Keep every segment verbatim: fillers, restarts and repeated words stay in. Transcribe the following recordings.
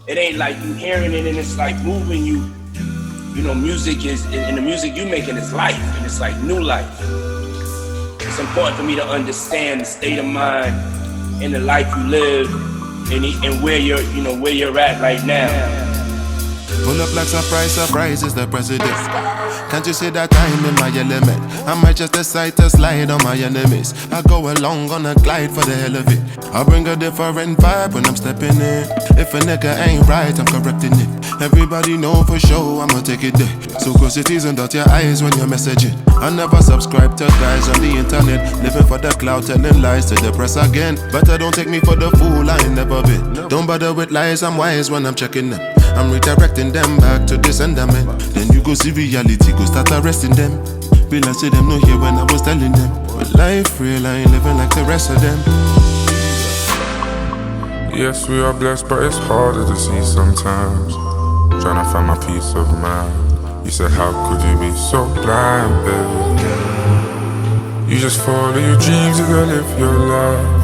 it ain't like you hearing it and it's like moving you. You know, music is, and the music you making is life, and it's like new life. It's important for me to understand the state of mind and the life you live, and, and where you're, you know, where you're at right now. Pull up like surprise, surprise is the president. Can't you see that I'm in my element? I might just decide to slide on my enemies. I go along on a glide for the hell of it. I bring a different vibe when I'm stepping in. If a nigga ain't right, I'm correcting it. Everybody know for sure I'ma take it there. So cross your T's and dot your I's when you're messaging. I never subscribe to guys on the internet, living for the cloud, telling lies to the press again. But I don't take me for the fool, I ain't never been. Don't bother with lies, I'm wise when I'm checking them. I'm redirecting them back to the sentiment. Then you go see reality, go start arresting them. Will I see them no here when I was telling them? But life real, I ain't living like the rest of them. Yes, we are blessed, but it's harder to see sometimes. Trying to find my peace of mind. You said, how could you be so blind, baby? You just follow your dreams, you gotta live your life.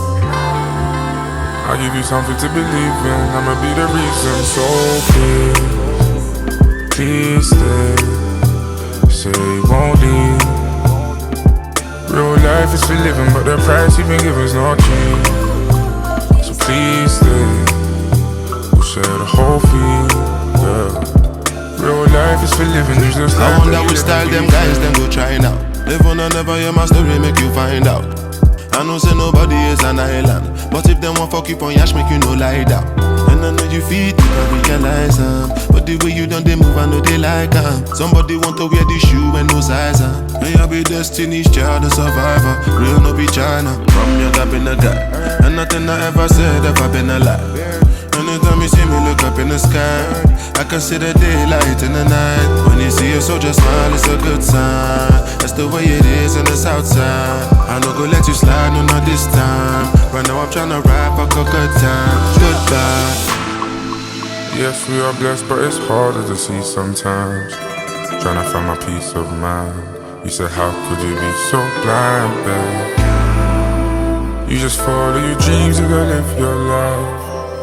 I'll give you something to believe in, I'ma be the reason. So please, please stay. Say you won't leave. Real life is for living, but the price you've been given's not cheap. So please stay. We'll share the whole fee, yeah. Real life is for living, you just I wonder which style them guys them go try now. Live on and never hear my story, make you find out. I know say nobody is an island, but if them want fuck you on yash, make you no lie down. And I know you feel deep, I realize um, but the way you done they move, I know they like um. Somebody want to wear the shoe and no size um. May I be Destiny's Child, a survivor. Real no be China, from young I've been a guy, and nothing I ever said ever been a lie. Anytime you see me look up in the sky, I can see the daylight in the night. When you see a soldier smile, it's a good sign. That's the way it is in the south side. I no go let you slide, no not this time. Right now I'm tryna rap, fuck a good time. Goodbye. Yes, we are blessed, but it's harder to see sometimes. Trying to find my peace of mind. You said, how could you be so blind, babe? You just follow your dreams, you gotta live your life.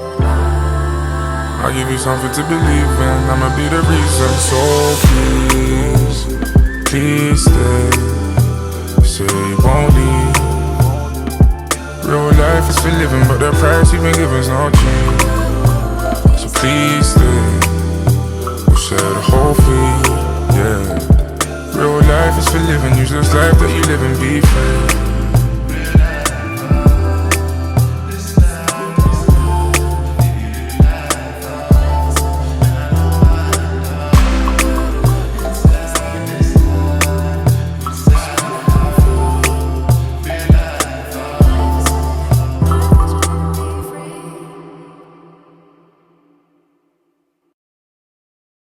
I'll give you something to believe in, I'ma be the reason. So please, please stay. Say you won't leave. Real life is for living, but the price you've been given's not